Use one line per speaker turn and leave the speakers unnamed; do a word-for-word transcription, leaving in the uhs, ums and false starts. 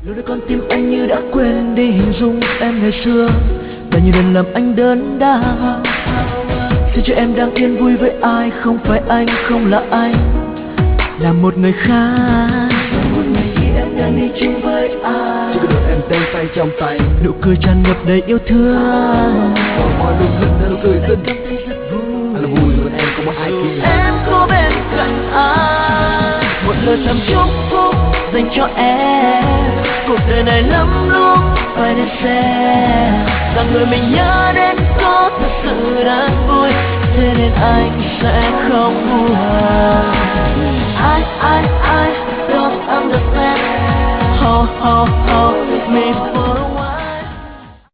Lúc đấy con tim anh như đã quên đi hình dung em ngày xưa, và nhiều lần làm anh đớn đau. Thế cho em đang yên vui với ai, không phải anh, không là anh, là một người khác. Một ngày khi em đang đi chung với ai, chỉ có được em tay tay trong tay, nụ cười tràn ngập đầy yêu thương. Mọi lúc lần nụ cười xinh, anh là vui hơn em không có ai kia. Em có bên cạnh anh, một lời thầm chúc phúc dành cho em. Cuộc đời này lắm lúc phải đến xem rằng người mình nhớ đến có thật sự đáng vui, thế nên anh sẽ không buồn.